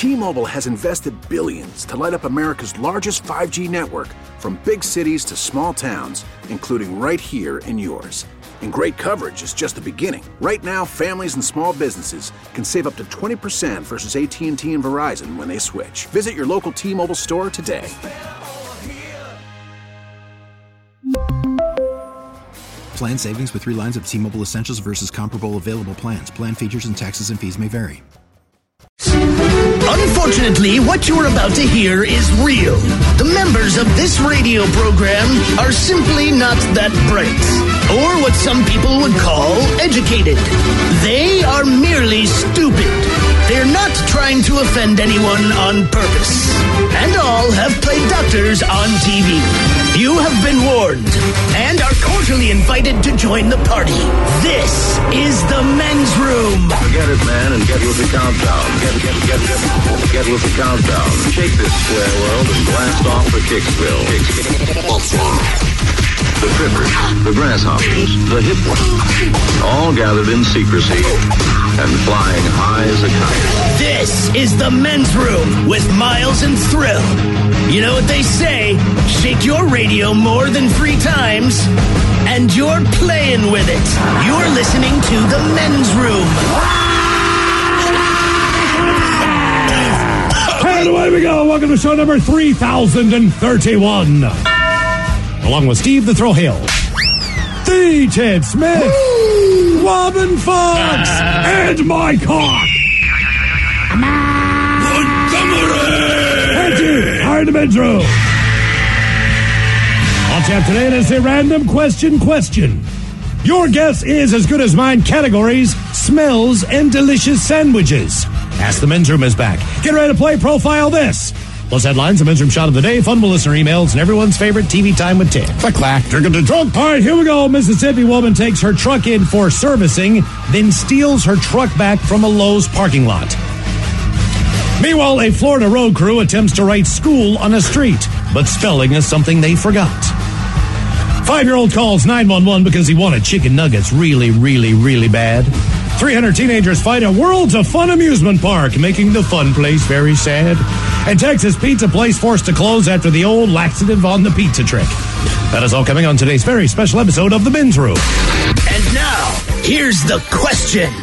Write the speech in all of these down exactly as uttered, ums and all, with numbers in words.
T-Mobile has invested billions to light up America's largest five G network, from big cities to small towns, including right here in yours. And great coverage is just the beginning. Right now, families and small businesses can save up to twenty percent versus A T and T and Verizon when they switch. Visit your local T-Mobile store today. Plan savings with three lines of T-Mobile Essentials versus comparable available plans. Plan features and taxes and fees may vary. Unfortunately, what you're about to hear is real. The members of this radio program are simply not that bright, or what some people would call educated. They are merely stupid. They're not trying to offend anyone on purpose. And all have played doctors on T V. You have been warned and are cordially invited to join the party. This is the men's room. Forget it, man, and get with the countdown. Get, get, get, get, get with the countdown. Shake this square world and blast off for Kicksville. The trippers, the grasshoppers, the hip ones, all gathered in secrecy and flying high as a kite. This is the men's room with Miles and Thrill. You know what they say, shake your radio more than three times, and you're playing with it. You're listening to the men's room. And away we go. Welcome to show number three thousand thirty-one. Along with Steve the Thrill Hill, the Ted Smith, Woo! Robin Fox, uh, and my cock. And you are in the men's room. On tap today, it is a random question question. Your guess is as good as mine. Categories: smells and delicious sandwiches. Ask the men's room is back. Get ready to play Profile This. Plus headlines, the men's room shot of the day, fun listener emails, and everyone's favorite T V time with Ted. Clack, clack, drinking the drunk. All right, here we go. Mississippi woman takes her truck in for servicing, then steals her truck back from a Lowe's parking lot. Meanwhile, a Florida road crew attempts to write school on a street, but spelling is something they forgot. Five-year-old calls nine one one because he wanted chicken nuggets really, really, really bad. three hundred teenagers fight at Worlds of Fun amusement park, making the fun place very sad. And Texas pizza place forced to close after the old laxative on the pizza trick. That is all coming on today's very special episode of The Men's Room. And now, here's the question.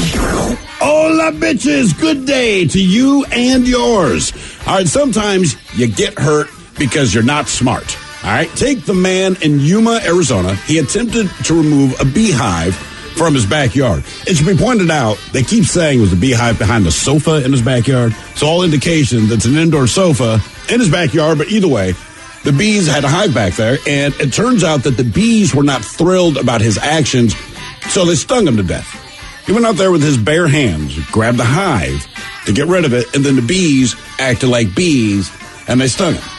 Hola, bitches. Good day to you and yours. All right, sometimes you get hurt because you're not smart. All right, take the man in Yuma, Arizona. He attempted to remove a beehive from his backyard. It should be pointed out, they keep saying it was a beehive behind the sofa in his backyard. So all indication that it's an indoor sofa in his backyard, but either way, the bees had a hive back there, and it turns out that the bees were not thrilled about his actions, so they stung him to death. He went out there with his bare hands, grabbed the hive to get rid of it, and then the bees acted like bees, and they stung him.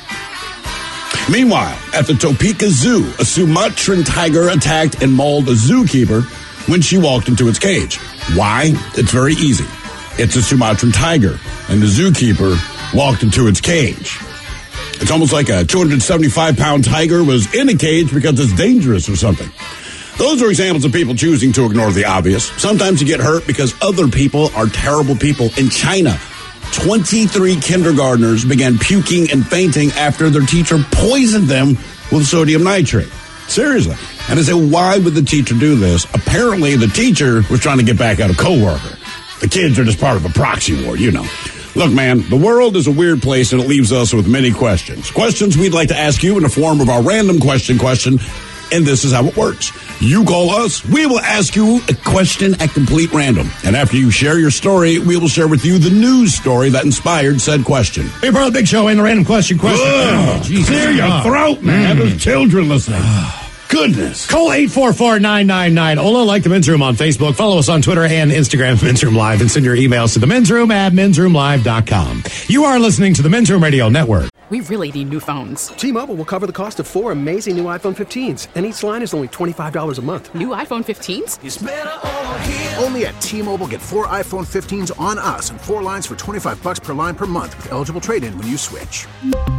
Meanwhile, at the Topeka Zoo, a Sumatran tiger attacked and mauled a zookeeper when she walked into its cage. Why? It's very easy. It's a Sumatran tiger, and the zookeeper walked into its cage. It's almost like a two hundred seventy-five pound tiger was in a cage because it's dangerous or something. Those are examples of people choosing to ignore the obvious. Sometimes you get hurt because other people are terrible people. In China, twenty-three kindergartners began puking and fainting after their teacher poisoned them with sodium nitrate. Seriously. And I said, why would the teacher do this? Apparently, the teacher was trying to get back at a coworker. The kids are just part of a proxy war, you know. Look, man, the world is a weird place, and it leaves us with many questions. Questions we'd like to ask you in the form of our random question question, and this is how it works. You call us, we will ask you a question at complete random. And after you share your story, we will share with you the news story that inspired said question. Hey, bro, the big show and the random question question. Oh, clear your throat, man. Mm. There's children listening. Goodness. Call eight four four, nine nine nine. Ola, like The Men's Room on Facebook. Follow us on Twitter and Instagram, Men's Room Live, and send your emails to the men's room at men's room live dot com. You are listening to the Men's Room Radio Network. We really need new phones. T-Mobile will cover the cost of four amazing new iPhone fifteens, and each line is only twenty-five dollars a month. New iPhone fifteens? It's better over here. Only at T-Mobile, get four iPhone fifteens on us and four lines for twenty-five bucks per line per month with eligible trade-in when you switch.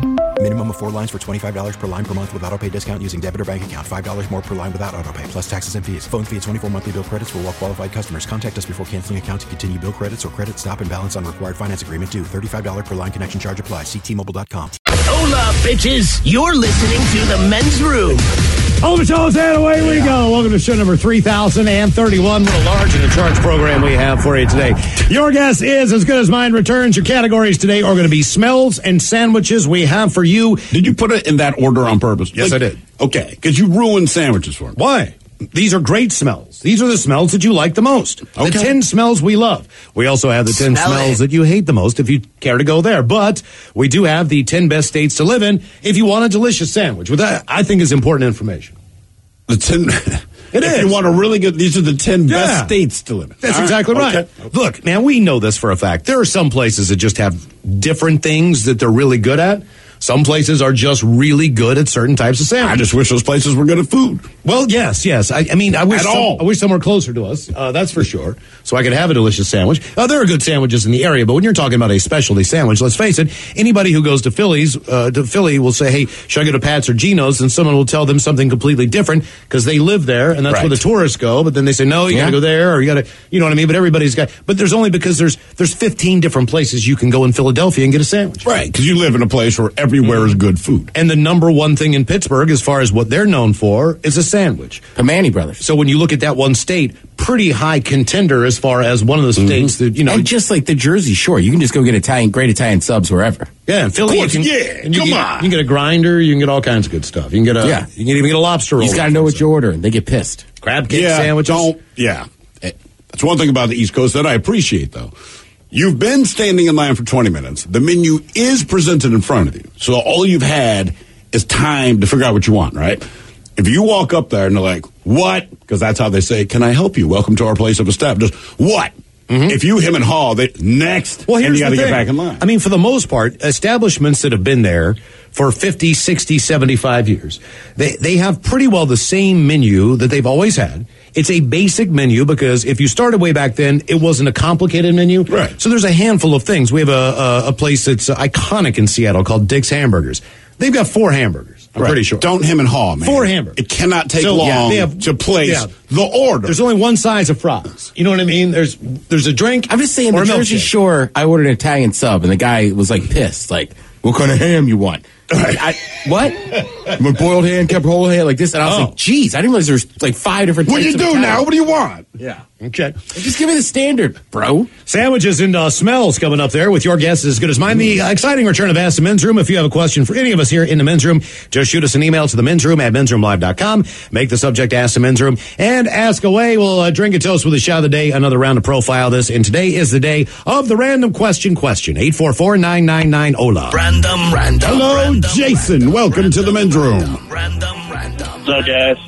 Minimum of four lines for twenty-five dollars per line per month with autopay discount using debit or bank account. five dollars more per line without autopay, plus taxes and fees. Phone fee at twenty-four monthly bill credits for well-qualified customers. Contact us before canceling account to continue bill credits or credit stop and balance on required finance agreement due. thirty-five dollars per line connection charge applies. See T Mobile dot com. Hola, bitches. You're listening to The Men's Room. All the shows, and away we go. Welcome to show number three thousand thirty-one. What a large and a charge program we have for you today. Your guess is as good as mine returns. Your categories today are going to be smells and sandwiches we have for you. Did you put it in that order on purpose? Yes, like, I did. Okay, because you ruined sandwiches for me. Why? These are great smells. These are the smells that you like the most. Okay. The ten smells we love. We also have the ten Smell smells it. that you hate the most if you care to go there. But we do have the ten best states to live in if you want a delicious sandwich. Which I I think is important information. The ten. It if is. you want a really good, these are the ten Yeah. best states to live in. That's All exactly right. Okay. Look, now we know this for a fact. There are some places that just have different things that they're really good at. Some places are just really good at certain types of sandwiches. I just wish those places were good at food. Well, yes, yes. I, I mean, I wish At some, all. I wish some were closer to us. Uh, that's for sure. So I could have a delicious sandwich. Uh, there are good sandwiches in the area, but when you're talking about a specialty sandwich, let's face it, anybody who goes to Philly's uh, to Philly will say, "Hey, should I go to Pat's or Geno's?" And someone will tell them something completely different because they live there, and that's Right. where the tourists go. But then they say, "No, you Yeah. got to go there, or you got to," you know what I mean? But everybody's got. But there's only because there's there's fifteen different places you can go in Philadelphia and get a sandwich. Right, because you live in a place where everywhere is good food. And the number one thing in Pittsburgh, as far as what they're known for, is a sandwich. The Manny Brothers. So when you look at that one state, pretty high contender as far as one of the states that, you know. And just like the Jersey Shore, you can just go get Italian, great Italian subs wherever. Yeah, in Philly, Of course, you can, yeah, and you come can, on. You can get a grinder, you can get all kinds of good stuff. You can get a, Yeah. you can even get a lobster roll. You just got to know what you're ordering. They get pissed. Crab cake Yeah, sandwiches. don't. Yeah, Eh, that's one thing about the East Coast that I appreciate, though. You've been standing in line for twenty minutes. The menu is presented in front of you, so all you've had is time to figure out what you want. Right? If you walk up there and they're like, "What?" Because that's how they say, "Can I help you? Welcome to our place of a step." Just what? If you him and haw, they next. Well, here's and you got to the get thing. back in line. I mean, for the most part, establishments that have been there for fifty, sixty, seventy-five years, they, they have pretty well the same menu that they've always had. It's a basic menu because if you started way back then, it wasn't a complicated menu. Right. So there's a handful of things. We have a, a, a place that's iconic in Seattle called Dick's Hamburgers. They've got four hamburgers. I'm Right. pretty sure. Don't him and haw, man. Four hamburgers. It cannot take So, long yeah, they have- to place yeah. the order. There's only one size of fries. You know what I mean? There's there's a drink. I'm just saying, or the a Jersey milkshake. Shore, I ordered an Italian sub, and the guy was like pissed. Like, what kind of ham you want? Like, I, what? You want boiled ham, kept whole ham, like this? And I was Oh. like, geez, I didn't realize there's like five different what do types you of do Italian. now? What do you want? Yeah. Okay. Just give me the standard, bro. Sandwiches and uh, smells coming up there with your guess as good as mine. The uh, exciting return of Ask the Men's Room. If you have a question for any of us here in the Men's Room, just shoot us an email to the men's room at men's room live dot com. Make the subject Ask the Men's Room and ask away. We'll uh, drink a toast with a shot of the day. Another round to profile this. And today is the day of the random question question. eight four four, nine nine nine, O L A. Random, random. Hello, random, Jason. random, Welcome to the men's room. Random, random. What's up, guys?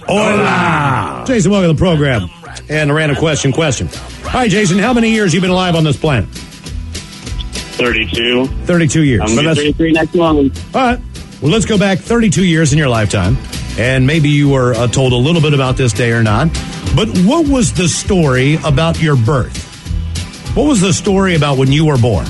Hola. Jason, welcome to the program. And the random question question. All right, Jason, how many years you been alive on this planet? thirty-two. thirty-two years. I'm So going to that's- be thirty-three next month. All right. Well, let's go back thirty-two years in your lifetime. And maybe you were uh, told a little bit about this day or not. But what was the story about your birth? What was the story about when you were born?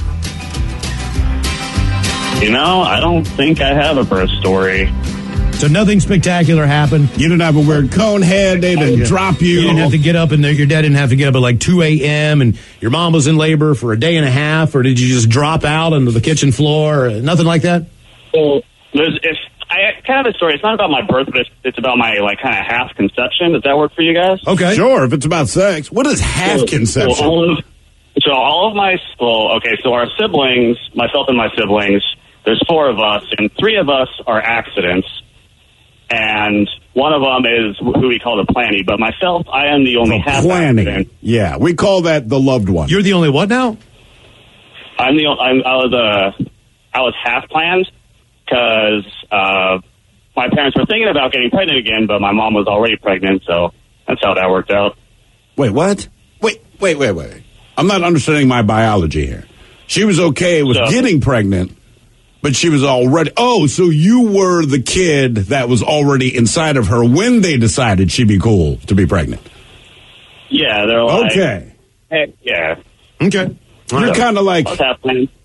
You know, I don't think I have a birth story. So nothing spectacular happened. You didn't have a weird cone head. They didn't drop you. You didn't have to get up, and your dad didn't have to get up at like two a.m., and your mom was in labor for a day and a half, or did you just drop out onto the kitchen floor? Or nothing like that? So, there's, if I kind of a story. It's not about my birth, but it's, it's about my like kind of half conception. Does that work for you guys? Okay. Sure, if it's about sex. What is half So- conception? So all of, so all of my, well, okay, so our siblings, myself and my siblings, there's four of us, and three of us are accidents. And one of them is who we call the planny. But myself, I am the only half Planning. accident. Yeah, we call that the loved one. You're the only what now? I'm the I'm, I was uh, I was half planned because uh, my parents were thinking about getting pregnant again, but my mom was already pregnant, so that's how that worked out. Wait, what? Wait, wait, wait, wait. I'm not understanding my biology here. She was okay with So- getting pregnant, but she was already... Oh, so you were the kid that was already inside of her when they decided she'd be cool to be pregnant. Yeah, they're like, Okay. hey, yeah. Okay. You're kind of like... I was half planned.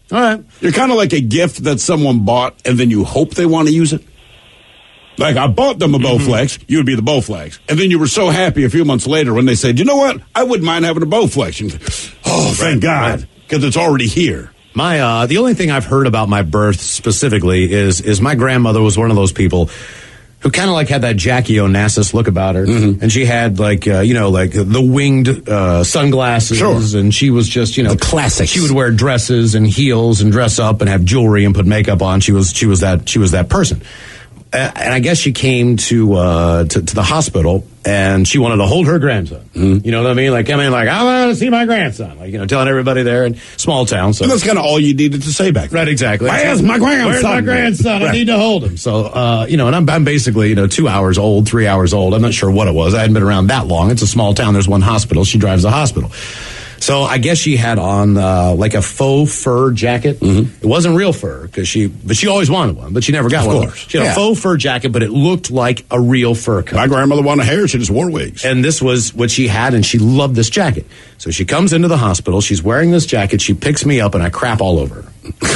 All right. You're kind of like a gift that someone bought and then you hope they want to use it. Like, I bought them a Bowflex, mm-hmm. you would be the Bowflex. And then you were so happy a few months later when they said, you know what, I wouldn't mind having a Bowflex. And, oh, thank God, because it's already here. My uh, the only thing I've heard about my birth specifically is is my grandmother was one of those people who kind of like had that Jackie Onassis look about her. Mm-hmm. And she had like, uh, you know, like the winged uh, sunglasses. Sure. And she was just, you know. The classics. She would wear dresses and heels and dress up and have jewelry and put makeup on. She was, she was that, she was that person. Uh, and I guess she came to, uh, to to the hospital, and she wanted to hold her grandson. Mm-hmm. You know what I mean? Like, I mean, like, I want to see my grandson. Like, you know, telling everybody there in small town. So and that's kind of all you needed to say back then. Right, exactly. Where's my grandson? Where's my grandson? Right. I need to hold him. So, uh, you know, and I'm, I'm basically, you know, two hours old, three hours old. I'm not sure what it was. I hadn't been around that long. It's a small town. There's one hospital. She drives the hospital. So I guess she had on uh, like a faux fur jacket. Mm-hmm. It wasn't real fur because she, but she always wanted one, but she never got of one. Course. She had yeah. a faux fur jacket, but it looked like a real fur coat. My grandmother wanted hair; she just wore wigs. And this was what she had, and she loved this jacket. So she comes into the hospital. She's wearing this jacket. She picks me up, and I crap all over her.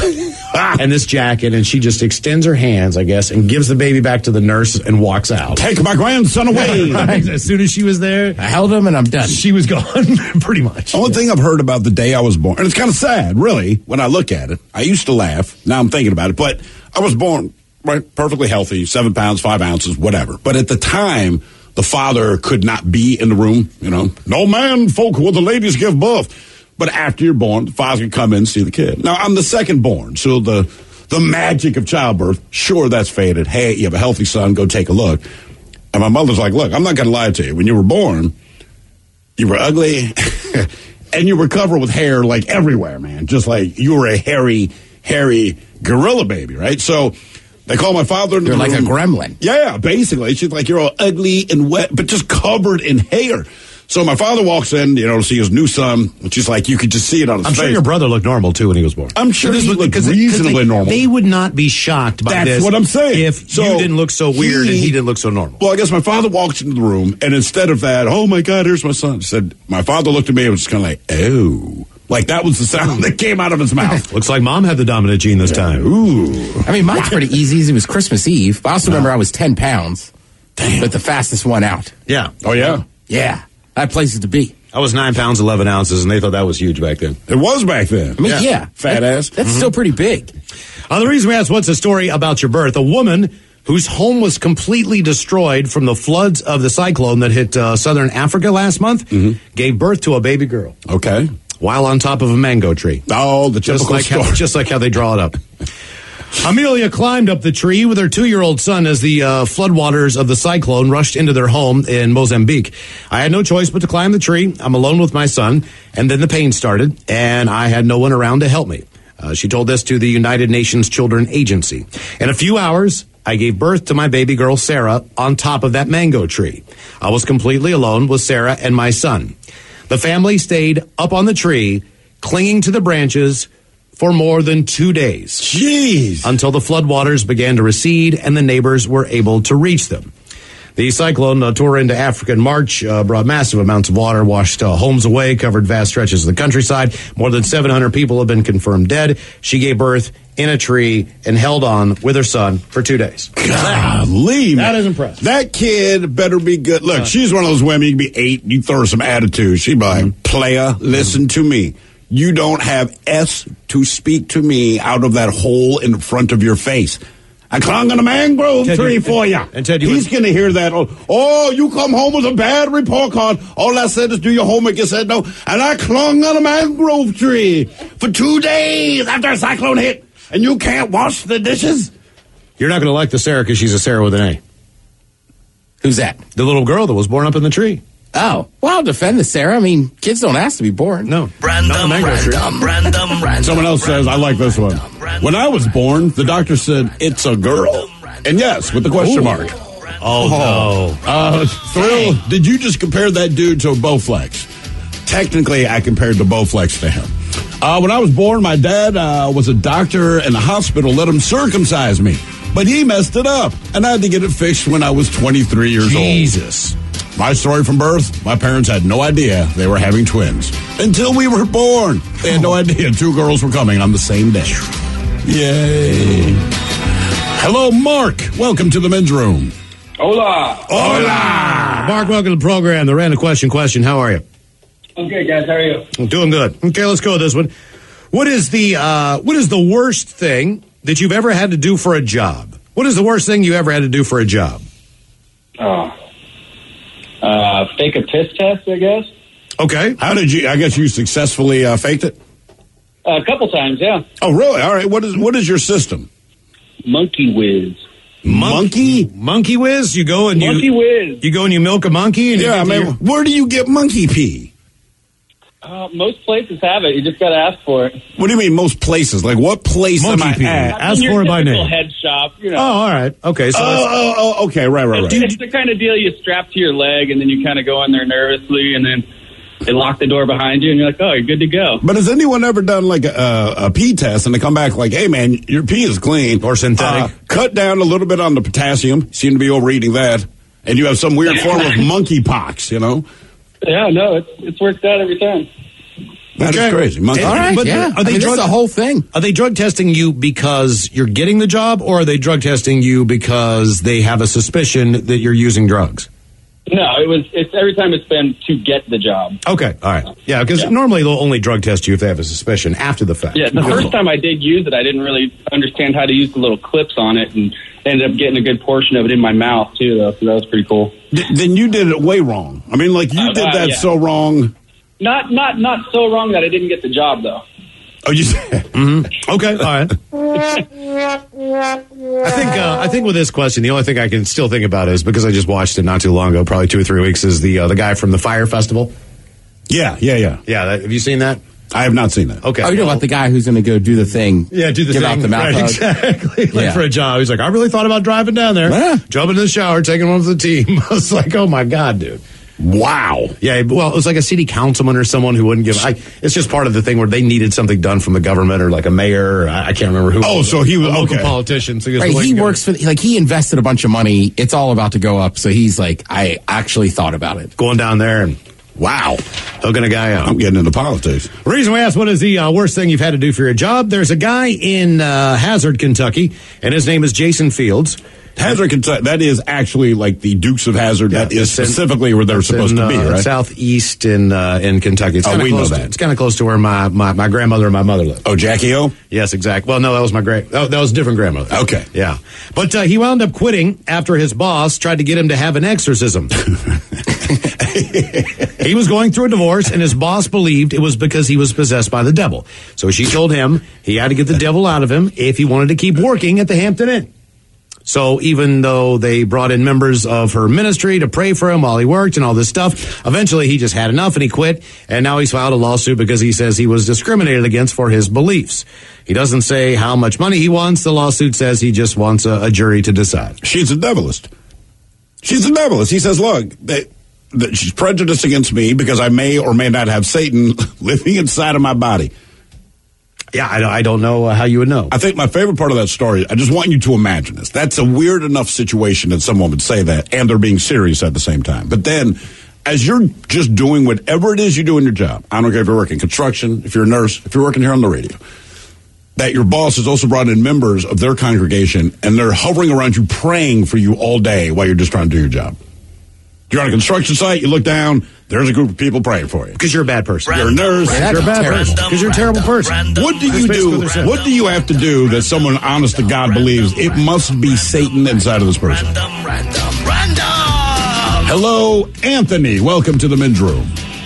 And this jacket, and she just extends her hands, I guess, and gives the baby back to the nurse and walks out. Take my grandson away. Right. As soon as she was there, I held him and I'm done. She was gone, pretty much. The only thing I've heard about the day I was born, and it's kind of sad, really, when I look at it. I used to laugh. Now I'm thinking about it. But I was born, right, perfectly healthy, seven pounds, five ounces, whatever. But at the time, the father could not be in the room, you know. No man folk will the ladies give birth. But after you're born, the father can come in and see the kid. Now, I'm the second born, so the the magic of childbirth, sure, that's faded. Hey, you have a healthy son, go take a look. And my mother's like, look, I'm not going to lie to you. When you were born, you were ugly, and you were covered with hair, like, everywhere, man. Just like you were a hairy, hairy gorilla baby, right? So they call my father into You're the like room. a gremlin. Yeah, basically. She's like, you're all ugly and wet, but just covered in hair. So my father walks in, you know, to see his new son, and she's like, you could just see it on his I'm face. I'm sure your brother looked normal, too, when he was born. I'm sure he looked reasonably they, normal. They would not be shocked by That's this. That's what I'm saying. If so you didn't look so weird he, and he didn't look so normal. Well, I guess my father walks into the room, and instead of that, oh, my God, here's my son, said, my father looked at me and was just kind of like, oh. Like, that was the sound that came out of his mouth. Looks like Mom had the dominant gene this time. Ooh. I mean, mine's pretty easy. It was Christmas Eve. I also remember I was ten pounds. Damn. But the fastest one out. Yeah. Oh, yeah? Yeah. I had places to be. I was nine pounds, eleven ounces, and they thought that was huge back then. It was back then. I mean, yeah. yeah. Fat that, ass. That's mm-hmm. still pretty big. Uh, the reason we asked, what's the story about your birth? A woman whose home was completely destroyed from the floods of the cyclone that hit uh, southern Africa last month mm-hmm. gave birth to a baby girl. Okay. While on top of a mango tree. Oh, the just typical like story. How, just like how they draw it up. Amelia climbed up the tree with her two-year-old son as the uh, floodwaters of the cyclone rushed into their home in Mozambique. I had no choice but to climb the tree. I'm alone with my son, and then the pain started, and I had no one around to help me. Uh, she told this to the United Nations Children Agency. In a few hours, I gave birth to my baby girl, Sarah, on top of that mango tree. I was completely alone with Sarah and my son. The family stayed up on the tree, clinging to the branches for more than two days. Jeez. Until the floodwaters began to recede and the neighbors were able to reach them. The cyclone uh, tore into Africa in March, uh, brought massive amounts of water, washed uh, homes away, covered vast stretches of the countryside. More than seven hundred people have been confirmed dead. She gave birth in a tree and held on with her son for two days. Golly, that is impressive. That kid better be good. Look, uh, she's one of those women, you can be eight, you throw her some attitude. She'd be like, mm-hmm. player, listen mm-hmm. to me. You don't have S to speak to me out of that hole in front of your face. I clung on a mangrove Ted, tree you, for you. And Ted, you He's going to hear that. Oh, oh, you come home with a bad report card. All I said is do your homework. You said no. And I clung on a mangrove tree for two days after a cyclone hit. And you can't wash the dishes? You're not going to like the Sarah because she's a Sarah with an A. Who's that? The little girl that was born up in the tree. Oh, well, I'll defend the Sarah. I mean, kids don't ask to be born. No. Random, random, random, random. Someone else says, I like this one. When I was born, the doctor said, it's a girl. And yes, with the question Ooh. mark. Oh, no. Uh, Thrill, did you just compare that dude to a Bowflex? Technically, I compared the Bowflex to him. Uh, when I was born, my dad uh, was a doctor and the hospital let him circumcise me. But he messed it up, and I had to get it fixed when I was twenty-three years Jesus. old. My story from birth, my parents had no idea they were having twins. Until we were born. They had no idea two girls were coming on the same day. Yay. Hello, Mark. Welcome to the men's room. Hola. Hola. Mark, welcome to the program. The random question question. How are you? I'm good, guys. How are you? I'm doing good. Okay, let's go with this one. What is the uh, what is the worst thing that you've ever had to do for a job? What is the worst thing you ever had to do for a job? Oh. Uh, fake a piss test, I guess. Okay. How did you, I guess you successfully uh, faked it? Uh, a couple times, yeah. Oh, really? All right. What is what is your system? Monkey Whiz. Monkey? Monkey Whiz? You go and Monkey you... Whiz. You go and you milk a monkey? And yeah, you man. Your... Where do you get monkey pee? Uh, most places have it. You just got to ask for it. What do you mean most places? Like what place monkey am I pee. at? Ask for it by name. Head shop, you know. Oh, all right. Okay. So oh, oh, oh, okay. Right, right, right. It's, it's the kind of deal you strap to your leg, and then you kind of go in there nervously, and then they lock the door behind you, and you're like, oh, you're good to go. But has anyone ever done like a, a pee test, and they come back like, hey, man, your pee is clean. Or synthetic. Uh, cut down a little bit on the potassium. Seem to be overeating that. And you have some weird form of monkey pox, you know? Yeah, no, it's, it's worked out every time. That okay. is crazy. Monkey All right, but yeah. Are they I mean, drug, that's the whole thing. Are they drug testing you because you're getting the job, or are they drug testing you because they have a suspicion that you're using drugs? No, it was. It's every time it's been to get the job. Okay, all right. Yeah, because yeah. normally they'll only drug test you if they have a suspicion after the fact. Yeah, the first time I did use it, I didn't really understand how to use the little clips on it, and ended up getting a good portion of it in my mouth, too, though, so that was pretty cool. D- then you did it way wrong. I mean, like, you uh, did uh, that yeah. so wrong. Not not not so wrong that I didn't get the job, though. Oh, you said? Mm-hmm. Okay, all right. I think uh, I think with this question, the only thing I can still think about is, because I just watched it not too long ago, probably two or three weeks, is the uh, the guy from the Fire Festival. Yeah, yeah, yeah. Yeah, that, have you seen that? I have not seen that. Okay. Oh, you know about the guy who's going to go do the thing? Yeah, do the give thing. out the mouth right, hug. exactly. Like Yeah. for a job. He's like, I really thought about driving down there, Yeah. jumping in the shower, taking one for the team. I was like, oh my God, dude. Wow. Yeah, well, it was like a city councilman or someone who wouldn't give. I, it's just part of the thing where they needed something done from the government, or like a mayor. Or I, I can't remember who. Oh, so he was a local okay. politician. So he, Right, goes, he works for, like, he invested a bunch of money. It's all about to go up. So he's like, I actually thought about it. going down there and Wow. hooking a guy up. I'm getting into politics. The reason we asked what is the uh, worst thing you've had to do for your job, there's a guy in uh, Hazard, Kentucky, and his name is Jason Fields. Hazard, Kentucky, that is actually like the Dukes of Hazard. Yeah, that is it's in- specifically where they're It's supposed in, to be, uh, right? Southeast in uh, in Kentucky. It's Oh, kinda we know close that. To, it's kind of close to where my, my, my grandmother and my mother live. Oh, Jackie O? Yes, exactly. Well, no, that was my great. Oh, that was a different grandmother. Okay. Yeah, but uh, he wound up quitting after his boss tried to get him to have an exorcism. He was going through a divorce, and his boss believed it was because he was possessed by the devil. So she told him he had to get the devil out of him if he wanted to keep working at the Hampton Inn. So even though they brought in members of her ministry to pray for him while he worked and all this stuff, eventually he just had enough and he quit. And now he's filed a lawsuit because he says he was discriminated against for his beliefs. He doesn't say how much money he wants. The lawsuit says he just wants a, a jury to decide. She's a devilist. She's a devilist. He says, look, that, that she's prejudiced against me because I may or may not have Satan living inside of my body. Yeah, I don't, I don't know how you would know. I think my favorite part of that story, I just want you to imagine this. That's a weird enough situation that someone would say that, and they're being serious at the same time. But then, as you're just doing whatever it is you do in your job, I don't care if you're working construction, if you're a nurse, if you're working here on the radio, that your boss has also brought in members of their congregation, and they're hovering around you, praying for you all day while you're just trying to do your job. You're on a construction site, you look down, there's a group of people praying for you. Because you're a bad person. You're a nurse. Yeah, You're a bad terrible. person. Because you're a terrible person. What do That's you basically do? what they're saying. What do you have to do that someone honest to God believes it must be Satan inside of this person? Random, random, random. Hello, Anthony. Welcome to the men's room.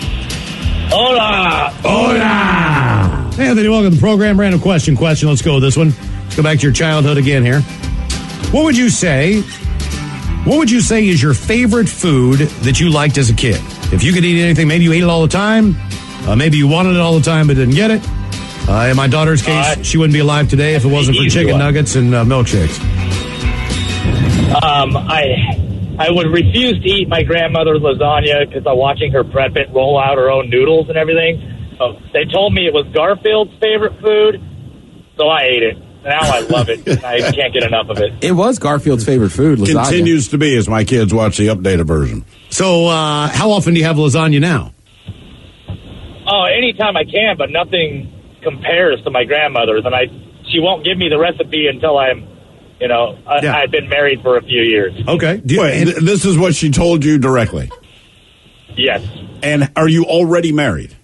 Hola. Hola! Hey, Anthony, welcome to the program. Random question, question. Let's go with this one. Let's go back to your childhood again here. What would you say, what would you say is your favorite food that you liked as a kid? If you could eat anything, maybe you ate it all the time. Uh, maybe you wanted it all the time but didn't get it. Uh, in my daughter's case, Uh, she wouldn't be alive today if it wasn't for easy chicken one. nuggets and uh, milkshakes. Um, I I would refuse to eat my grandmother's lasagna because I'm watching her prep it, roll out her own noodles and everything. So they told me it was Garfield's favorite food, so I ate it. Now I love it. I can't get enough of it. It was Garfield's favorite food, lasagna. Continues to be as my kids watch the updated version. So, uh, how often do you have lasagna now? Uh, Oh, anytime I can, but nothing compares to my grandmother's, and I she won't give me the recipe until I'm, you know, I, Yeah. I've been married for a few years. Okay. Do you- Wait, th- this is what she told you directly. Yes, And are you already married?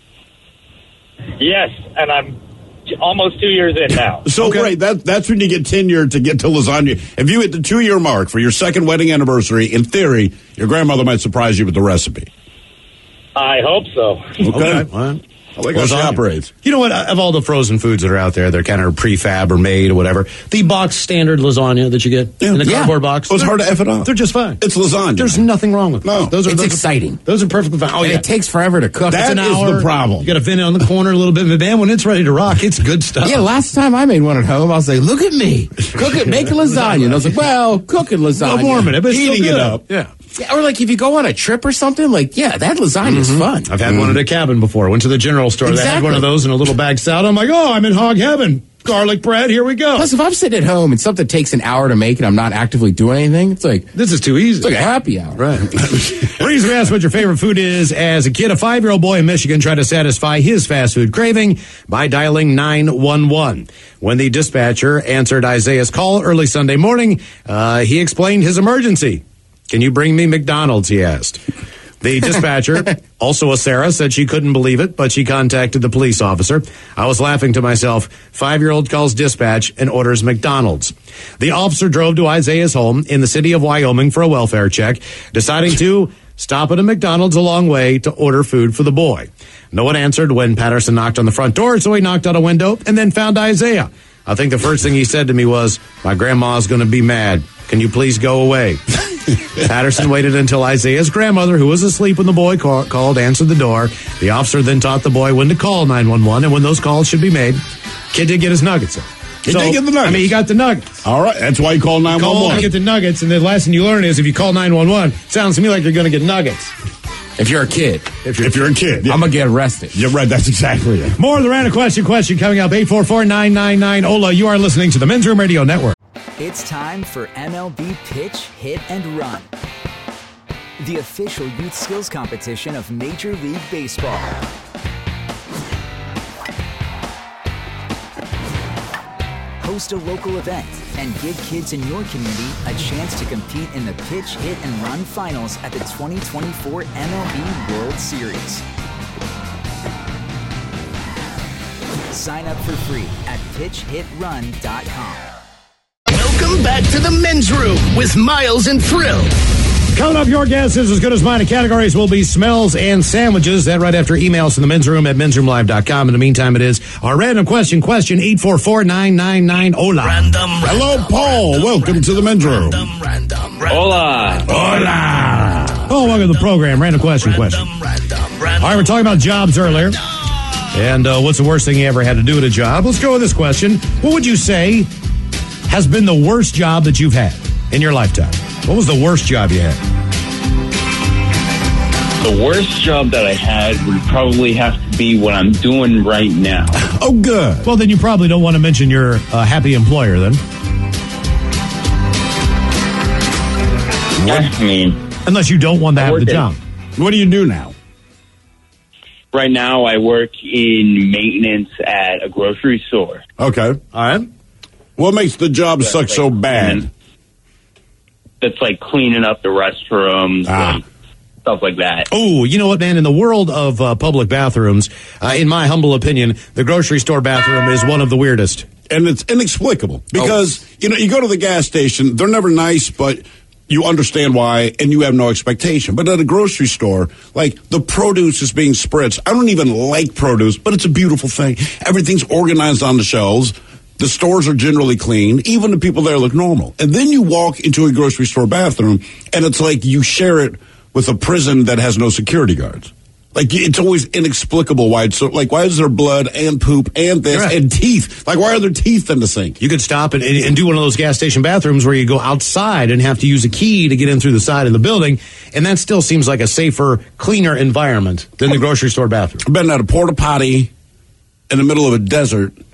yes, and I'm almost two years in now. So, right, that, that's when you get tenure to get to lasagna. If you hit the two-year mark for your second wedding anniversary, in theory, your grandmother might surprise you with the recipe. I hope so. Okay. Well, I like how she Lasagna. operates. You know what? Of all the frozen foods that are out there, they're kind of prefab or made or whatever. The box standard lasagna that you get in the Yeah. cardboard box. Well, it's hard to F it up. They're just fine. It's lasagna. There's nothing wrong with No. those. Those are It's those exciting. Are, those are perfectly fine. Oh, And yeah. it takes forever to cook. That It's an is hour. the problem. You got to vent it on the corner a little bit, but man, when it's ready to rock, it's good stuff. Yeah, last time I made one at home, I was like, look at me. Cook it, make a lasagna. And I was like, well, cooking lasagna. I'm warming it, but it's still Heating it good. up. Yeah. Yeah, or like if you go on a trip or something, like, yeah, that lasagna is fun. I've had one at a cabin before. Went to the general store. They had Exactly. one of those in a little bag salad. I'm like, oh, I'm in hog heaven. Garlic bread. Here we go. Plus, if I'm sitting at home and something takes an hour to make and I'm not actively doing anything, it's like, This is too easy. it's like a happy hour. Right. The reason we asked what your favorite food is as a kid, a five-year-old boy in Michigan tried to satisfy his fast food craving by dialing nine one one. When the dispatcher answered Isaiah's call early Sunday morning, uh, he explained his emergency. Can you bring me McDonald's, he asked. The dispatcher, also a Sarah, said she couldn't believe it, but she contacted the police officer. I was laughing to myself. Five-year-old calls dispatch and orders McDonald's. The officer drove to Isaiah's home in the city of Wyoming for a welfare check, deciding to stop at a McDonald's a long way to order food for the boy. No one answered when Patterson knocked on the front door, so he knocked on a window and then found Isaiah. I think the first thing he said to me was, my grandma's going to be mad. Can you please go away? Patterson waited until Isaiah's grandmother, who was asleep when the boy call- called, answered the door. The officer then taught the boy when to call nine one one and when those calls should be made. Kid did get his nuggets in. He did get the nuggets. I mean, he got the nuggets. All right. That's why you call nine one Call one. and get the nuggets, and the lesson you learn is if you call nine one one, sounds to me like you're going to get nuggets. If you're a kid, If you're, if you're a kid. Yeah. I'm going to get arrested. You're right. That's exactly it. More of the random question question coming up. eight four four, nine nine nine, O L A. You are listening to the Men's Room Radio Network. It's time for M L B Pitch, Hit, and Run, the official youth skills competition of Major League Baseball. Host a local event and give kids in your community a chance to compete in the Pitch, Hit, and Run finals at the twenty twenty-four M L B World Series. Sign up for free at pitch hit run dot com. Welcome back to the Men's Room with Miles and Thrill. Coming up, your guess is as good as mine. The categories will be smells and sandwiches. That right after emails to the men's room at men's room live dot com. In the meantime, it is our random question. Question eight four four, nine nine nine, O L A. Random, Hello, Paul. Welcome to the men's room. random, random, Hola. Hola. Oh, welcome to the program. Random question question. random, All random. right, we're talking about jobs earlier. And uh, what's the worst thing you ever had to do at a job? Let's go with this question. What would you say has been the worst job that you've had in your lifetime? What was the worst job you had? The worst job that I had would probably have to be what I'm doing right now. Oh, good. Well, then you probably don't want to mention your uh, happy employer then. I mean, Unless you don't want to I have work the at- job. What do you do now? right now I work in maintenance at a grocery store. Okay. All right. What makes the job That's suck like- so bad? That's like cleaning up the restrooms Ah. and stuff like that. Oh, you know what, man? In the world of uh, public bathrooms, uh, in my humble opinion, the grocery store bathroom is one of the weirdest. And it's inexplicable because, oh. you know, you go to the gas station, they're never nice, but you understand why, and you have no expectation. But at a grocery store, like, the produce is being spritzed. I don't even like produce, but it's a beautiful thing. Everything's organized on the shelves. The stores are generally clean. Even the people there look normal. And then you walk into a grocery store bathroom, and it's like you share it with a prison that has no security guards. Like, it's always inexplicable why it's so, like, why is there blood and poop and this Right. and teeth? Like, why are there teeth in the sink? You could stop and, and do one of those gas station bathrooms where you go outside and have to use a key to get in through the side of the building, and that still seems like a safer, cleaner environment than the grocery store bathroom. I've been at a porta potty in the middle of a desert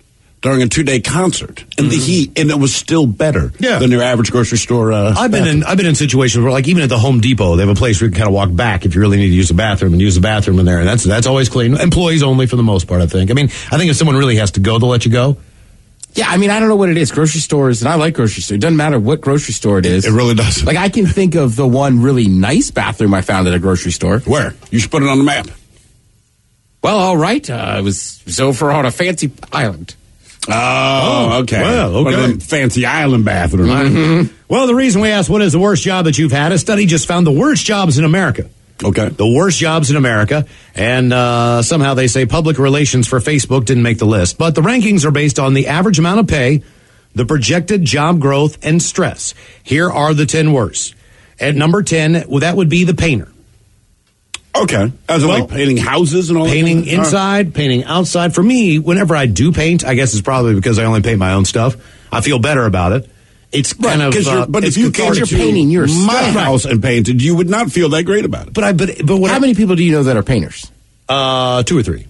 during a two-day concert in mm-hmm. the heat, and it was still better yeah. than your average grocery store. Uh, I've been in I've been in situations where, like, even at the Home Depot, they have a place where you can kind of walk back if you really need to use the bathroom and use the bathroom in there, and that's that's always clean. Employees only for the most part, I think. I mean, I think if someone really has to go, they'll let you go. Yeah, I mean, I don't know what it is. Grocery stores, and I like grocery stores. It doesn't matter what grocery store it is. It really doesn't. Like, I can think of the one really nice bathroom I found at a grocery store. Where? You should put it on the map. Well, all right. Uh, it was so for on a fancy island. Oh, okay. Well, okay. One of them fancy island bathrooms. Mm-hmm. Well, the reason we asked what is the worst job that you've had, a study just found the worst jobs in America. Okay. The worst jobs in America. And uh, somehow they say public relations for Facebook didn't make the list. But the rankings are based on the average amount of pay, the projected job growth, and stress. Here are the ten worst. At number ten, well, that would be the painter. Okay. As in, well, like painting houses and all painting that? inside, right. Painting outside. For me, whenever I do paint, I guess it's probably because I only paint my own stuff. I feel better about it. It's kind right, of, uh, but if you came you're to painting your my stuff. house and painted, you would not feel that great about it. But I, but, but what how I, many people do you know that are painters? Uh, two or three.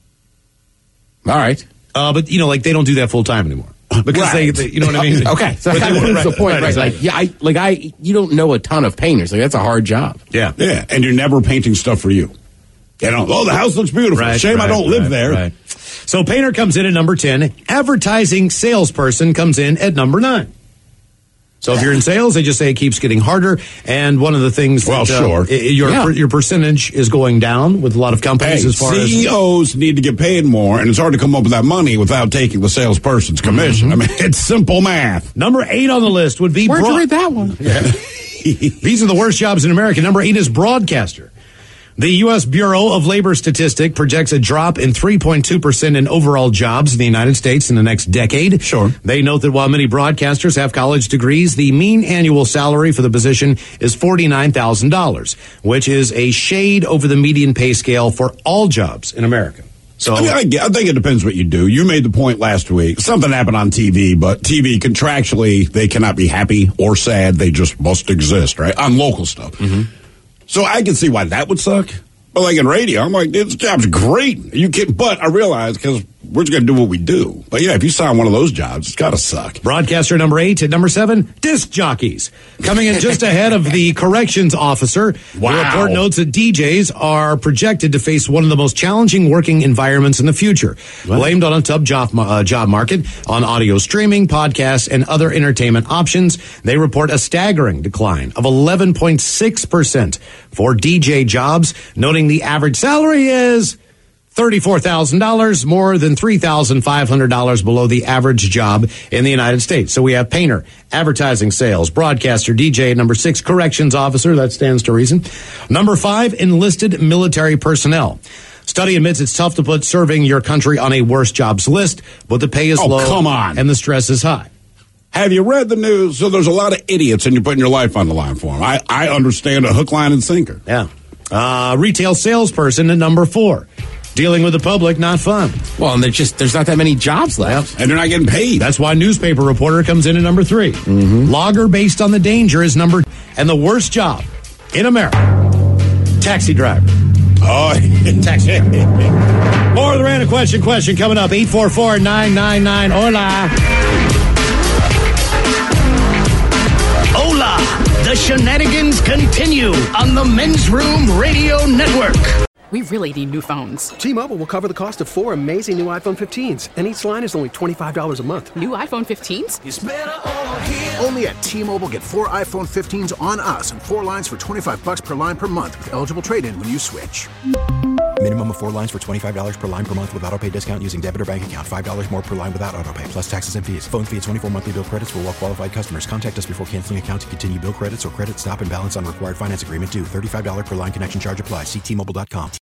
All right. Uh, but you know, like they don't do that full time anymore because right. they, they, you know what I mean? Okay, so that was right, the point, right? right, right. Like, yeah, I, like I, you don't know a ton of painters. Like that's a hard job. Yeah, yeah, and you're never painting stuff for you. You know, oh, the house looks beautiful. Right, Shame right, I don't right, live there. Right. So painter comes in at number ten. Advertising salesperson comes in at number nine. So if you're in sales, they just say it keeps getting harder. And one of the things well, that sure. uh, your yeah. your percentage is going down with a lot of companies hey, as far C E Os as need to get paid more, and it's hard to come up with that money without taking the salesperson's commission. Mm-hmm. I mean, it's simple math. Number eight on the list would be Where'd broad- you read that one? Yeah. These are the worst jobs in America. Number eight is broadcaster. The U S Bureau of Labor Statistics projects a drop in three point two percent in overall jobs in the United States in the next decade. Sure. They note that while many broadcasters have college degrees, the mean annual salary for the position is forty-nine thousand dollars, which is a shade over the median pay scale for all jobs in America. So, I mean, I, I think it depends what you do. You made the point last week. Something happened on T V, but T V contractually, they cannot be happy or sad. They just must exist, right? On local stuff. Mm-hmm. So I can see why that would suck. But like in radio, I'm like, this job's great. You can, but I realize because we're just going to do what we do. But yeah, if you sign one of those jobs, it's got to suck. Broadcaster number eight. At number seven, disc jockeys. Coming in just ahead of the corrections officer. Wow. The report notes that D Js are projected to face one of the most challenging working environments in the future. What? Blamed on a tough job, uh, job market, on audio streaming, podcasts, and other entertainment options, they report a staggering decline of eleven point six percent for D J jobs, noting the average salary is thirty-four thousand dollars, more than three thousand five hundred dollars below the average job in the United States. So we have painter, advertising sales, broadcaster, D J. Number six, corrections officer. That stands to reason. Number five, enlisted military personnel. Study admits it's tough to put serving your country on a worst jobs list, but the pay is oh, low. Come on. And the stress is high. Have you read the news? So there's a lot of idiots, and you're putting your life on the line for them. I, I understand a hook, line, and sinker. Yeah. Uh, retail salesperson at number four. Dealing with the public, not fun. Well, and there's just there's not that many jobs left, and they're not getting paid. That's why newspaper reporter comes in at number three. Mm-hmm. Logger based on the danger is number, and the worst job in America, taxi driver. Oh, taxi driver. More of the random question question coming up. eight four four, nine nine nine, hola. Hola. The shenanigans continue on the Men's Room Radio Network. We really need new phones. T-Mobile will cover the cost of four amazing new iPhone fifteens, and each line is only twenty-five dollars a month. New iPhone fifteens? It's better over here. Only at T-Mobile, get four iPhone fifteens on us and four lines for twenty-five bucks per line per month with eligible trade-in when you switch. Minimum of four lines for twenty-five dollars per line per month with autopay discount using debit or bank account. five dollars more per line without autopay, plus taxes and fees. Phone fee at twenty-four monthly bill credits for well-qualified customers. Contact us before canceling account to continue bill credits or credit stop and balance on required finance agreement due. thirty-five dollars per line connection charge applies. See T Mobile dot com.